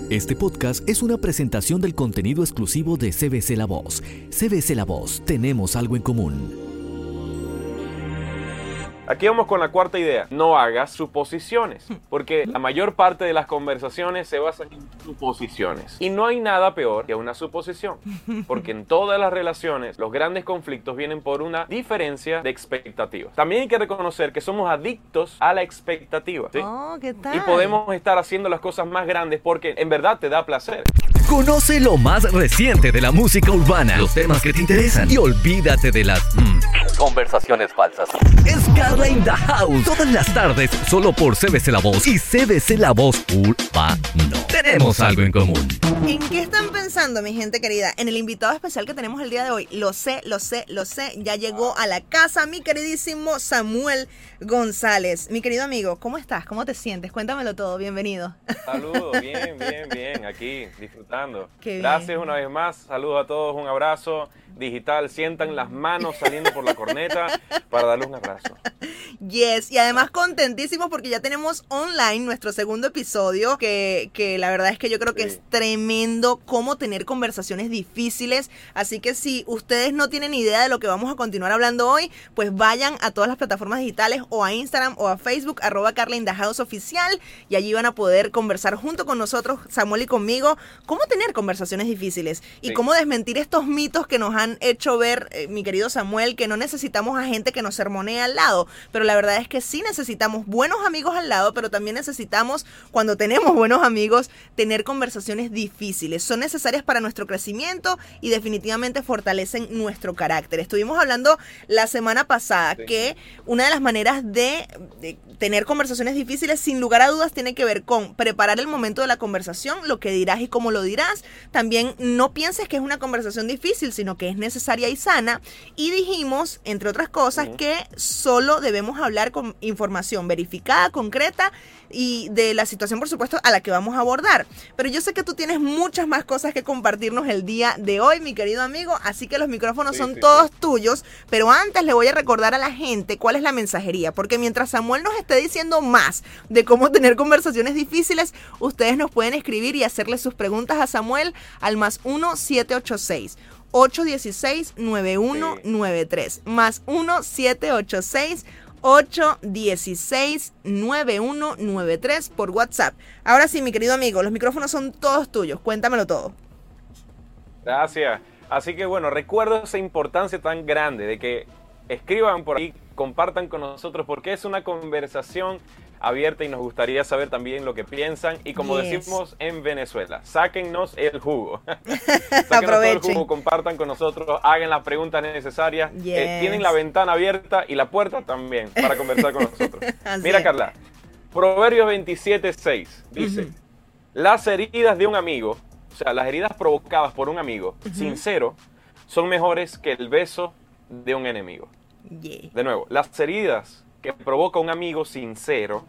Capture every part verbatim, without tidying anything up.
Este podcast es una presentación del contenido exclusivo de C B C La Voz. C B C La Voz, tenemos algo en común. Aquí vamos con la cuarta idea. No hagas suposiciones, porque la mayor parte de las conversaciones se basan en suposiciones. Y no hay nada peor que una suposición, porque en todas las relaciones los grandes conflictos vienen por una diferencia de expectativas. También hay que reconocer que somos adictos a la expectativa, ¿sí? Oh, ¿qué tal? Y podemos estar haciendo las cosas más grandes porque en verdad te da placer. Conoce lo más reciente de la música urbana, los temas que te interesan y olvídate de las mm, conversaciones falsas. Es Carla in the House, todas las tardes, solo por C B C La Voz y C B C La Voz Urbano. Tenemos algo en común. ¿En qué están pensando, mi gente querida? En el invitado especial que tenemos el día de hoy. Lo sé, lo sé, lo sé. Ya llegó a la casa mi queridísimo Samuel González. Mi querido amigo, ¿cómo estás? ¿Cómo te sientes? Cuéntamelo todo. Bienvenido. Saludos, bien, bien, bien. Aquí, disfrutando. Qué bien. Gracias una vez más. Saludos a todos. Un abrazo digital. Sientan las manos saliendo por la corneta para darles un abrazo. Yes, y además contentísimos porque ya tenemos online nuestro segundo episodio, que, que la verdad es que yo creo que Sí. es tremendo cómo tener conversaciones difíciles. Así que si ustedes no tienen idea de lo que vamos a continuar hablando hoy, pues vayan a todas las plataformas digitales o a Instagram o a Facebook, arroba Carla in the House oficial, y allí van a poder conversar junto con nosotros, Samuel y conmigo, cómo tener conversaciones difíciles y Sí. cómo desmentir estos mitos que nos han hecho ver, eh, mi querido Samuel, que no necesitamos a gente que nos sermonee al lado, pero la verdad es que sí necesitamos buenos amigos al lado, pero también necesitamos, cuando tenemos buenos amigos, tener conversaciones difíciles. Son necesarias para nuestro crecimiento y definitivamente fortalecen nuestro carácter. Estuvimos hablando la semana pasada Sí. que una de las maneras de, de tener conversaciones difíciles, sin lugar a dudas, tiene que ver con preparar el momento de la conversación, lo que dirás y cómo lo dirás. También no pienses que es una conversación difícil, sino que es necesaria y sana. Y dijimos, entre otras cosas, Ujú. que solo debemos hablar con información verificada, concreta y de la situación, por supuesto, a la que vamos a abordar. Pero yo sé que tú tienes muchas más cosas que compartirnos el día de hoy, mi querido amigo, así que los micrófonos Sí, son sí, todos sí. tuyos. Pero antes le voy a recordar a la gente cuál es la mensajería, porque mientras Samuel nos esté diciendo más de cómo tener conversaciones difíciles, ustedes nos pueden escribir y hacerle sus preguntas a Samuel al más uno siete ocho seis, ocho uno seis, nueve uno nueve tres, más uno siete ocho seis, ocho uno seis, nueve uno nueve tres por WhatsApp. Ahora sí, mi querido amigo, los micrófonos son todos tuyos, cuéntamelo todo. Gracias. Así que bueno, recuerdo esa importancia tan grande de que escriban por ahí, compartan con nosotros, porque es una conversación abierta y nos gustaría saber también lo que piensan. Y como Yes. decimos en Venezuela, sáquennos el jugo. Sáquennos todo el Aprovechen. jugo, compartan con nosotros, hagan las preguntas necesarias. Yes. Eh, tienen la ventana abierta y la puerta también para conversar con nosotros. Así Mira, es. Carla, Proverbios veintisiete seis dice: Ujú. las heridas de un amigo, o sea, las heridas provocadas por un amigo sincero, son mejores que el beso de un enemigo. Yeah. De nuevo, las heridas que provoca un amigo sincero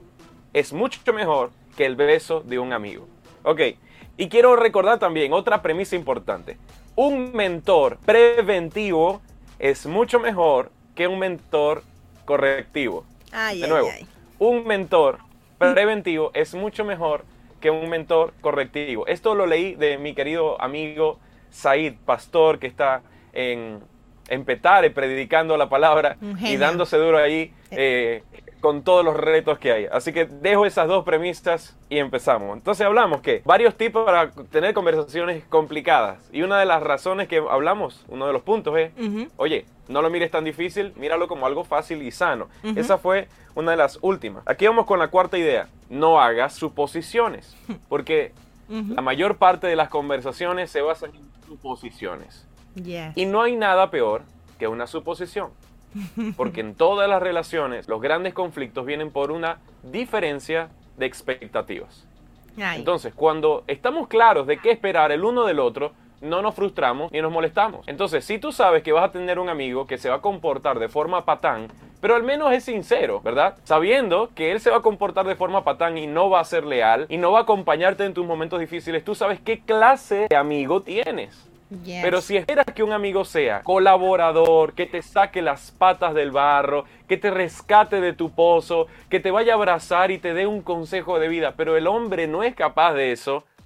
es mucho mejor que el beso de un amigo. Ok, y quiero recordar también otra premisa importante. Un mentor preventivo es mucho mejor que un mentor correctivo. Ay, De ay, nuevo, ay. un mentor preventivo es mucho mejor que un mentor correctivo. Esto lo leí de mi querido amigo Said, pastor que está en, en Petare predicando la palabra Un y genio. dándose duro ahí eh, con todos los retos que hay. Así que dejo esas dos premisas y empezamos. Entonces hablamos que varios tipos para tener conversaciones complicadas. Y una de las razones que hablamos, uno de los puntos es, Ujú. oye, no lo mires tan difícil, míralo como algo fácil y sano. Ujú. Esa fue una de las últimas. Aquí vamos con la cuarta idea. No hagas suposiciones, porque Ujú. la mayor parte de las conversaciones se basan en suposiciones. Yeah. Y no hay nada peor que una suposición, porque en todas las relaciones los grandes conflictos vienen por una diferencia de expectativas. Ay. Entonces, cuando estamos claros de qué esperar el uno del otro, no nos frustramos ni nos molestamos. Entonces, si tú sabes que vas a tener un amigo que se va a comportar de forma patán, pero al menos es sincero, ¿verdad? Sabiendo que él se va a comportar de forma patán y no va a ser leal y no va a acompañarte en tus momentos difíciles, tú sabes qué clase de amigo tienes. Yes. Pero si esperas que un amigo sea colaborador, que te saque las patas del barro, que te rescate de tu pozo, que te vaya a abrazar y te dé un consejo de vida, pero el hombre no es capaz de eso,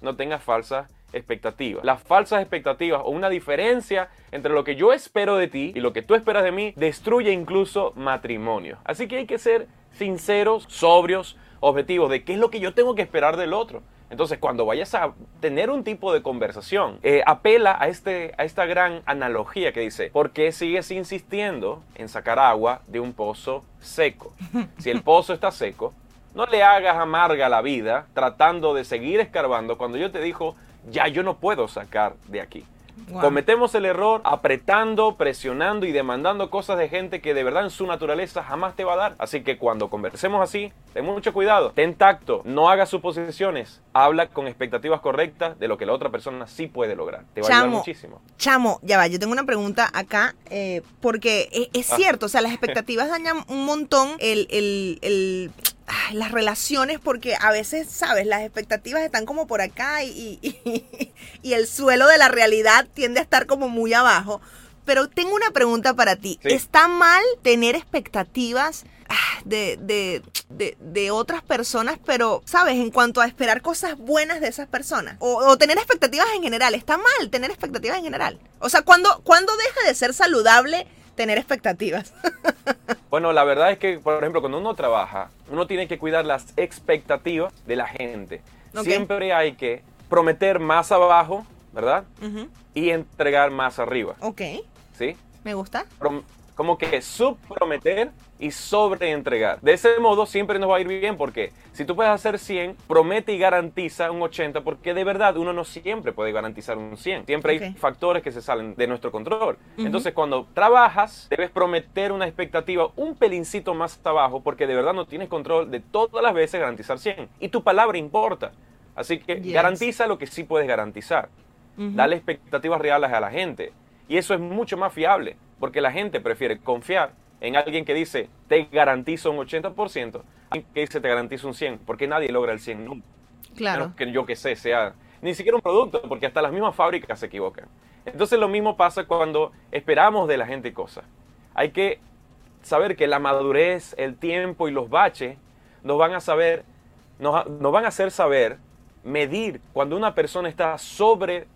no tengas falsas expectativas. Las falsas expectativas o una diferencia entre lo que yo espero de ti y lo que tú esperas de mí destruye incluso matrimonio. Así que hay que ser sinceros, sobrios, objetivos de qué es lo que yo tengo que esperar del otro. Entonces, cuando vayas a tener un tipo de conversación, eh, apela a, este, a esta gran analogía que dice, ¿por qué sigues insistiendo en sacar agua de un pozo seco? Si el pozo está seco, no le hagas amarga la vida tratando de seguir escarbando cuando yo te digo, ya yo no puedo sacar de aquí. Wow. Cometemos el error apretando, presionando y demandando cosas de gente que de verdad en su naturaleza jamás te va a dar. Así que cuando conversemos así, ten mucho cuidado, ten tacto, no hagas suposiciones, habla con expectativas correctas de lo que la otra persona sí puede lograr. Te va Chamo, a ayudar muchísimo. Chamo, ya va, yo tengo una pregunta acá, eh, porque es, es ah. cierto, o sea, las expectativas dañan un montón el... el, el las relaciones, porque a veces, ¿sabes? Las expectativas están como por acá y, y, y el suelo de la realidad tiende a estar como muy abajo. Pero tengo una pregunta para ti. Sí. ¿Está mal tener expectativas de, de, de, de otras personas, pero, ¿sabes? En cuanto a esperar cosas buenas de esas personas. O, o tener expectativas en general. ¿Está mal tener expectativas en general? O sea, ¿cuándo, ¿cuándo deja de ser saludable tener expectativas? Bueno, la verdad es que, por ejemplo, cuando uno trabaja, uno tiene que cuidar las expectativas de la gente. Okay. Siempre hay que prometer más abajo, ¿verdad? Uh-huh. Y entregar más arriba. Ok. ¿Sí? Me gusta. Prom- como que subprometer y sobreentregar. De ese modo siempre nos va a ir bien, porque si tú puedes hacer cien, promete y garantiza un ochenta, porque de verdad uno no siempre puede garantizar un cien. Siempre okay. hay factores que se salen de nuestro control. Uh-huh. Entonces, cuando trabajas, debes prometer una expectativa un pelincito más abajo, porque de verdad no tienes control de todas las veces garantizar cien. Y tu palabra importa. Así que yes. garantiza lo que sí puedes garantizar. Uh-huh. Dale expectativas reales a la gente. Y eso es mucho más fiable, porque la gente prefiere confiar en alguien que dice, te garantizo un ochenta por ciento, a alguien que dice, te garantizo un cien por ciento, porque nadie logra el cien por ciento nunca. Claro. Menos que yo que sé, sea ni siquiera un producto, porque hasta las mismas fábricas se equivocan. Entonces lo mismo pasa cuando esperamos de la gente cosas. Hay que saber que la madurez, el tiempo y los baches nos van a saber, nos, nos van a hacer saber, medir cuando una persona está sobre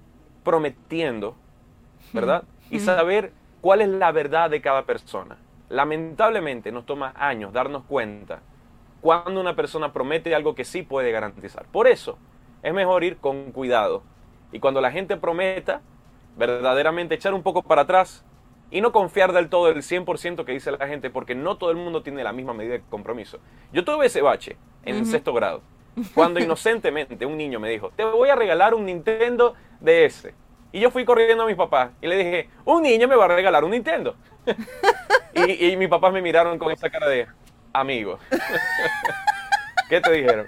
prometiendo, ¿verdad? Y saber cuál es la verdad de cada persona. Lamentablemente nos toma años darnos cuenta cuando una persona promete algo que sí puede garantizar. Por eso es mejor ir con cuidado. Y cuando la gente prometa, verdaderamente echar un poco para atrás y no confiar del todo el cien por ciento que dice la gente, porque no todo el mundo tiene la misma medida de compromiso. Yo tuve ese bache en uh-huh. sexto grado, cuando inocentemente un niño me dijo, te voy a regalar un Nintendo D S. Y yo fui corriendo a mis papás y le dije, un niño me va a regalar un Nintendo. y, y mis papás me miraron con esa cara de, amigo. ¿Qué te dijeron?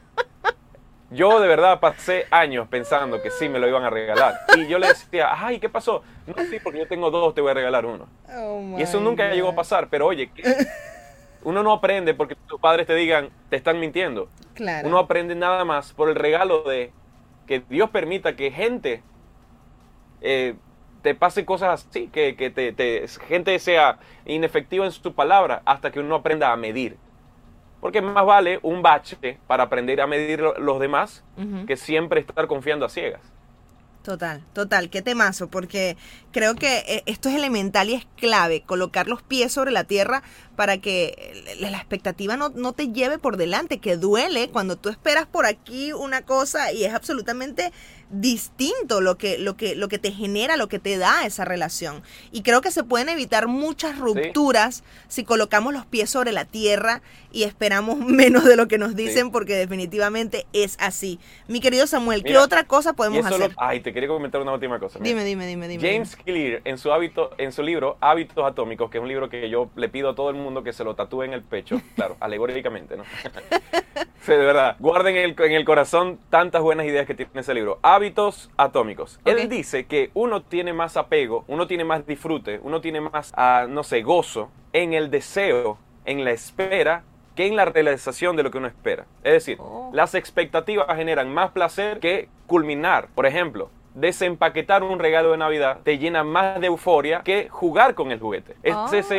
Yo de verdad pasé años pensando que sí me lo iban a regalar. Y yo le decía, ay, ¿qué pasó? No, sí, porque yo tengo dos, te voy a regalar uno. Oh y eso nunca God. llegó a pasar. Pero oye, ¿qué? Uno no aprende porque tus padres te digan, te están mintiendo. Claro. Uno aprende nada más por el regalo de que Dios permita que gente... Eh, te pase cosas así, que, que te, te, gente sea inefectiva en su palabra hasta que uno aprenda a medir. Porque más vale un bache para aprender a medir los demás uh-huh. que siempre estar confiando a ciegas. Total, total, qué temazo, porque creo que esto es elemental y es clave, colocar los pies sobre la tierra para que la expectativa no, no te lleve por delante, que duele cuando tú esperas por aquí una cosa y es absolutamente distinto lo que, lo que, lo que te genera, lo que te da esa relación. Y creo que se pueden evitar muchas rupturas sí. si colocamos los pies sobre la tierra y esperamos menos de lo que nos dicen, sí. porque definitivamente es así. Mi querido Samuel, Mira, ¿qué otra cosa podemos hacer? Lo, ay, te quería comentar una última cosa. Mira. Dime, dime, dime, dime. James Clear, en su hábito, en su libro Hábitos Atómicos, que es un libro que yo le pido a todo el mundo que se lo tatúe en el pecho, claro, alegóricamente, ¿no? Sí, de verdad, guarden en el, en el corazón tantas buenas ideas que tiene ese libro. Hábitos Atómicos. Okay. Él dice que uno tiene más apego, uno tiene más disfrute, uno tiene más, uh, no sé, gozo en el deseo, en la espera, que en la realización de lo que uno espera. Es decir, oh. las expectativas generan más placer que culminar. Por ejemplo, desempaquetar un regalo de Navidad te llena más de euforia que jugar con el juguete. Oh. Es ese,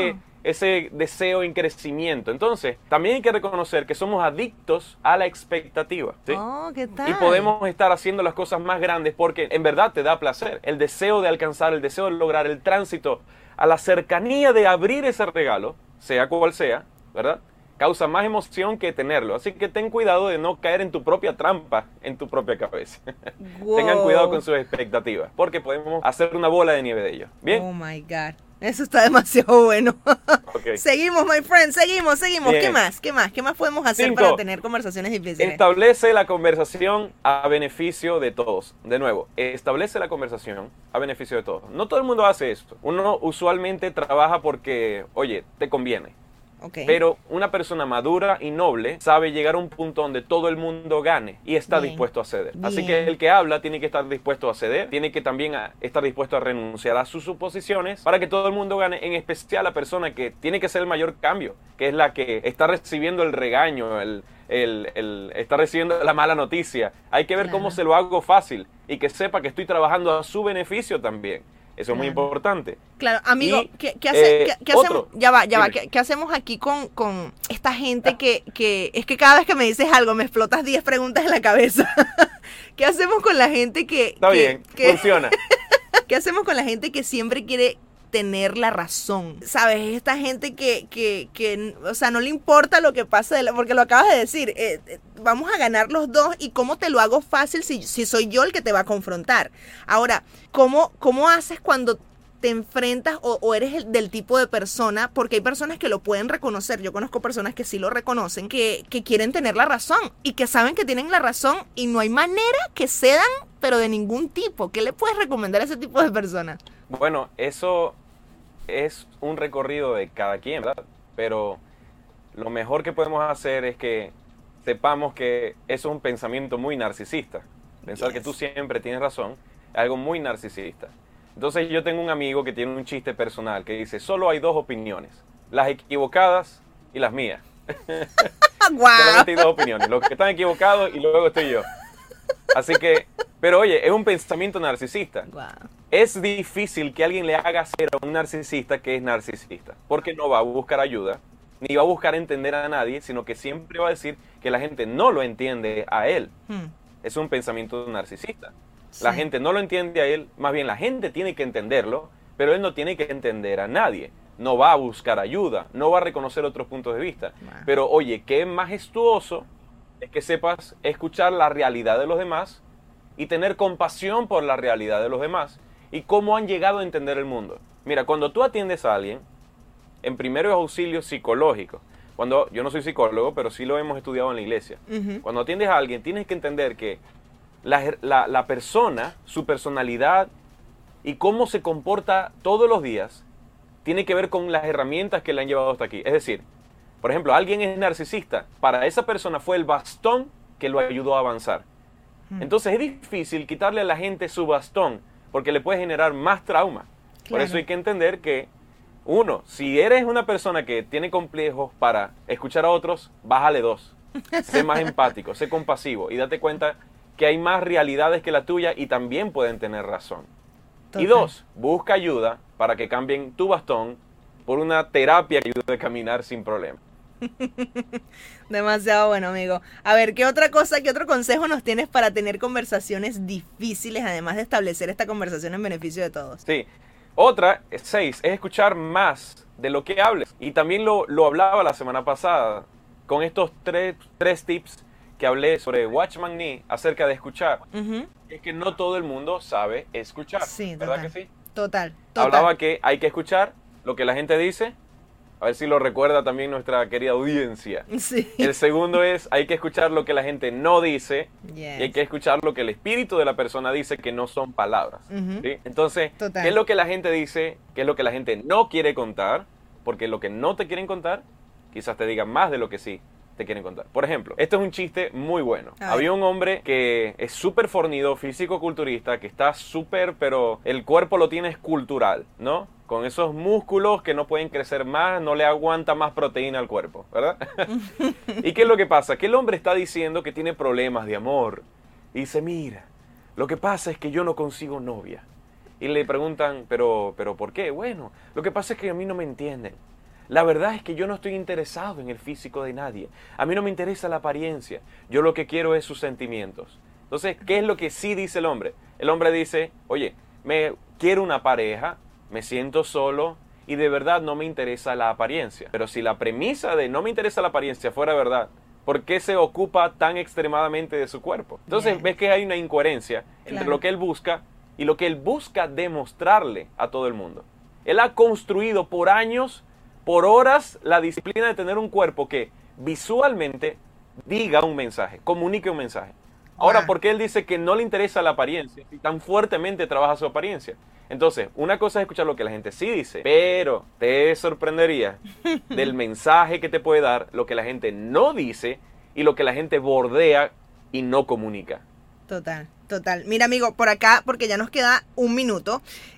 ese deseo en crecimiento. Entonces, también hay que reconocer que somos adictos a la expectativa, ¿sí? Oh, ¿qué tal? Y podemos estar haciendo las cosas más grandes porque en verdad te da placer. El deseo de alcanzar, el deseo de lograr, el tránsito a la cercanía de abrir ese regalo, sea cual sea, ¿verdad? Causa más emoción que tenerlo. Así que ten cuidado de no caer en tu propia trampa, en tu propia cabeza. Wow. Tengan cuidado con sus expectativas, porque podemos hacer una bola de nieve de ello. ¿Bien? Oh my God. Eso está demasiado bueno. Okay. Seguimos, my friend, seguimos, seguimos. Bien. ¿Qué más? ¿Qué más? ¿Qué más podemos hacer Cinco. para tener conversaciones difíciles? Establece la conversación a beneficio de todos. De nuevo, establece la conversación a beneficio de todos. No todo el mundo hace esto. Uno usualmente trabaja porque, oye, te conviene. Okay. Pero una persona madura y noble sabe llegar a un punto donde todo el mundo gane y está Bien. dispuesto a ceder. Bien. Así que el que habla tiene que estar dispuesto a ceder, tiene que también a- estar dispuesto a renunciar a sus suposiciones para que todo el mundo gane, en especial la persona que tiene que ser el mayor cambio, que es la que está recibiendo el regaño, el, el, el- está recibiendo la mala noticia. Hay que ver Claro. cómo se lo hago fácil y que sepa que estoy trabajando a su beneficio también. Eso es muy Claro. importante. Claro, amigo, Y, ¿qué, qué hace- eh, qué- qué hacemos? otro. Ya va, ya va. Dime. ¿Qué, qué hacemos aquí con, con esta gente que, que es que cada vez que me dices algo me explotas diez preguntas en la cabeza? ¿Qué hacemos con la gente que... Está que- bien, que- funciona. ¿Qué hacemos con la gente que siempre quiere tener la razón? ¿Sabes? Esta gente que, que, que o sea, no le importa lo que pase, de la- porque lo acabas de decir, eh, eh, vamos a ganar los dos y cómo te lo hago fácil si, si soy yo el que te va a confrontar. Ahora, ¿cómo, cómo haces cuando te enfrentas o, o eres el, del tipo de persona? Porque hay personas que lo pueden reconocer, yo conozco personas que sí lo reconocen, que, que quieren tener la razón y que saben que tienen la razón y no hay manera que cedan, pero de ningún tipo. ¿Qué le puedes recomendar a ese tipo de personas? Bueno, eso es un recorrido de cada quien, ¿verdad? Pero lo mejor que podemos hacer es que sepamos que eso es un pensamiento muy narcisista. Pensar Yes. que tú siempre tienes razón es algo muy narcisista. Entonces yo tengo un amigo que tiene un chiste personal que dice, solo hay dos opiniones, las equivocadas y las mías. ¡Guau! Solamente hay dos opiniones, los que están equivocados y luego estoy yo. Así que, pero oye, es un pensamiento narcisista. Guau. Es difícil que alguien le haga hacer a un narcisista que es narcisista, porque no va a buscar ayuda, ni va a buscar entender a nadie, sino que siempre va a decir que la gente no lo entiende a él. Hmm. Es un pensamiento narcisista. La Sí. gente no lo entiende a él, más bien la gente tiene que entenderlo, pero él no tiene que entender a nadie. No va a buscar ayuda, no va a reconocer otros puntos de vista. Wow. Pero oye, qué majestuoso es que sepas escuchar la realidad de los demás y tener compasión por la realidad de los demás y cómo han llegado a entender el mundo. Mira, cuando tú atiendes a alguien, en primeros auxilios psicológicos, cuando yo no soy psicólogo, pero sí lo hemos estudiado en la iglesia, Ujú. cuando atiendes a alguien tienes que entender que la, la, la persona, su personalidad y cómo se comporta todos los días tiene que ver con las herramientas que le han llevado hasta aquí. Es decir, por ejemplo, alguien es narcisista, para esa persona fue el bastón que lo ayudó a avanzar. Entonces es difícil quitarle a la gente su bastón porque le puede generar más trauma. Por Claro. eso hay que entender que, uno, si eres una persona que tiene complejos para escuchar a otros, bájale dos. Sé más empático, sé compasivo y date cuenta que hay más realidades que la tuya y también pueden tener razón. Y Total. dos, busca ayuda para que cambien tu bastón por una terapia que ayude a caminar sin problema. Demasiado bueno, amigo. A ver, ¿qué otra cosa, qué otro consejo nos tienes para tener conversaciones difíciles, además de establecer esta conversación en beneficio de todos? Sí. Otra, eh, seis, es escuchar más de lo que hables. Y también lo, lo hablaba la semana pasada con estos tres, tres tips que hablé sobre Watchman Nee acerca de escuchar. Ujú. Es que no todo el mundo sabe escuchar. Sí, ¿Verdad total. que sí? Total, total. Hablaba que hay que escuchar lo que la gente dice. A ver si lo recuerda también nuestra querida audiencia. Sí. El segundo es, hay que escuchar lo que la gente no dice. Yes. Y hay que escuchar lo que el espíritu de la persona dice, que no son palabras. Ujú. ¿Sí? Entonces, Total. ¿qué es lo que la gente dice? ¿Qué es lo que la gente no quiere contar? Porque lo que no te quieren contar, quizás te digan más de lo que sí te quieren contar. Por ejemplo, esto es un chiste muy bueno. A ver. Había un hombre que es súper fornido, físico-culturista, que está súper, pero el cuerpo lo tiene escultural, ¿no? Con esos músculos que no pueden crecer más, no le aguanta más proteína al cuerpo, ¿verdad? ¿Y qué es lo que pasa? Que el hombre está diciendo que tiene problemas de amor. Y dice, mira, lo que pasa es que yo no consigo novia. Y le preguntan, ¿pero, pero por qué? Bueno, lo que pasa es que a mí no me entienden. La verdad es que yo no estoy interesado en el físico de nadie. A mí no me interesa la apariencia. Yo lo que quiero es sus sentimientos. Entonces, ¿qué es lo que sí dice el hombre? El hombre dice, oye, me quiero una pareja, me siento solo y de verdad no me interesa la apariencia. Pero si la premisa de no me interesa la apariencia fuera verdad, ¿por qué se ocupa tan extremadamente de su cuerpo? Entonces, Bien. ves que hay una incoherencia entre Claro. lo que él busca y lo que él busca demostrarle a todo el mundo. Él ha construido por años, por horas, la disciplina de tener un cuerpo que visualmente diga un mensaje, comunique un mensaje. Ahora, Wow. ¿por qué él dice que no le interesa la apariencia y tan fuertemente trabaja su apariencia? Entonces, una cosa es escuchar lo que la gente sí dice, pero te sorprendería del mensaje que te puede dar lo que la gente no dice y lo que la gente bordea y no comunica. Total, total. Mira, amigo, por acá, porque ya nos queda un minuto,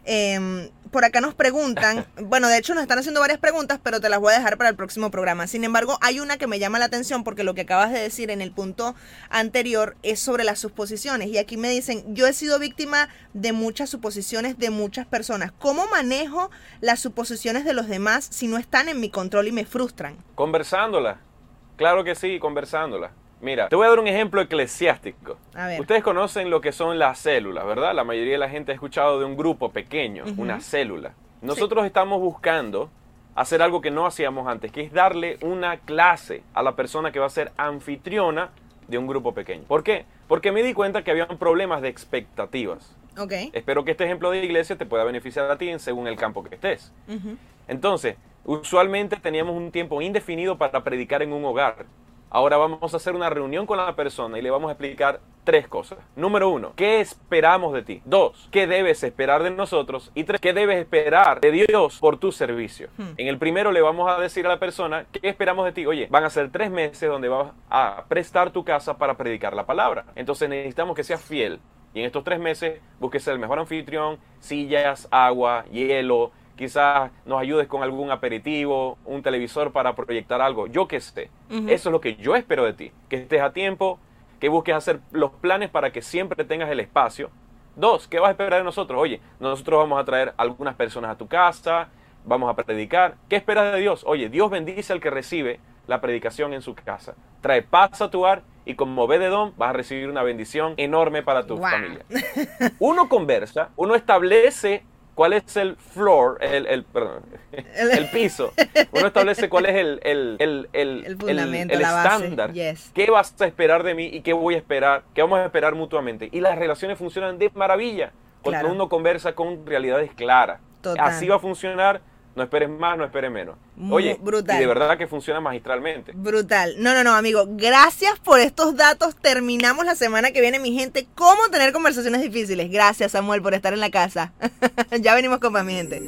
eh, por acá nos preguntan, bueno, de hecho nos están haciendo varias preguntas, pero te las voy a dejar para el próximo programa. Sin embargo, hay una que me llama la atención porque lo que acabas de decir en el punto anterior es sobre las suposiciones. Y aquí me dicen, yo he sido víctima de muchas suposiciones de muchas personas. ¿Cómo manejo las suposiciones de los demás si no están en mi control y me frustran? Conversándola. Claro que sí, conversándola. Mira, te voy a dar un ejemplo eclesiástico. A ver. Ustedes conocen lo que son las células, ¿verdad? La mayoría de la gente ha escuchado de un grupo pequeño, Ujú. una célula. Nosotros estamos buscando hacer algo que no hacíamos antes, que es darle una clase a la persona que va a ser anfitriona de un grupo pequeño. ¿Por qué? Porque me di cuenta que había problemas de expectativas. Ok. Espero que este ejemplo de iglesia te pueda beneficiar a ti en según el campo que estés. Ujú. Entonces, usualmente teníamos un tiempo indefinido para predicar en un hogar. Ahora vamos a hacer una reunión con la persona y le vamos a explicar tres cosas. Número uno, ¿qué esperamos de ti? Dos, ¿qué debes esperar de nosotros? Y tres, ¿qué debes esperar de Dios por tu servicio? Hmm. En el primero le vamos a decir a la persona, ¿qué esperamos de ti? Oye, van a ser tres meses donde vas a prestar tu casa para predicar la palabra. Entonces necesitamos que seas fiel. Y en estos tres meses busques ser el mejor anfitrión, sillas, agua, hielo. Quizás nos ayudes con algún aperitivo, un televisor para proyectar algo, yo qué sé. Ujú. Eso es lo que yo espero de ti, que estés a tiempo, que busques hacer los planes para que siempre tengas el espacio. Dos, ¿qué vas a esperar de nosotros? Oye, nosotros vamos a traer algunas personas a tu casa, vamos a predicar. ¿Qué esperas de Dios? Oye, Dios bendice al que recibe la predicación en su casa. Trae paz a tu hogar y como Obed-Edom vas a recibir una bendición enorme para tu Wow. familia. Uno conversa, uno establece cuál es el floor, el, el, perdón, el piso. Uno establece cuál es el, el, el, el, El fundamento, el la base, estándar. yes. ¿Qué vas a esperar de mí y qué voy a esperar? ¿Qué vamos a esperar mutuamente? Y las relaciones funcionan de maravilla cuando Claro. uno conversa con realidades claras. Total. Así va a funcionar. No esperes más, no esperes menos. Mu- Oye, brutal. y de verdad que funciona magistralmente. Brutal. No, no, no, amigo. Gracias por estos datos. Terminamos la semana que viene, mi gente. ¿Cómo tener conversaciones difíciles? Gracias, Samuel, por estar en la casa. Ya venimos con más, mi gente.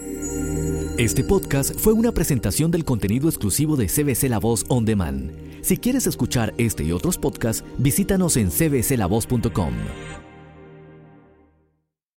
Este podcast fue una presentación del contenido exclusivo de C B C La Voz On Demand. Si quieres escuchar este y otros podcasts, visítanos en c b c la voz punto com.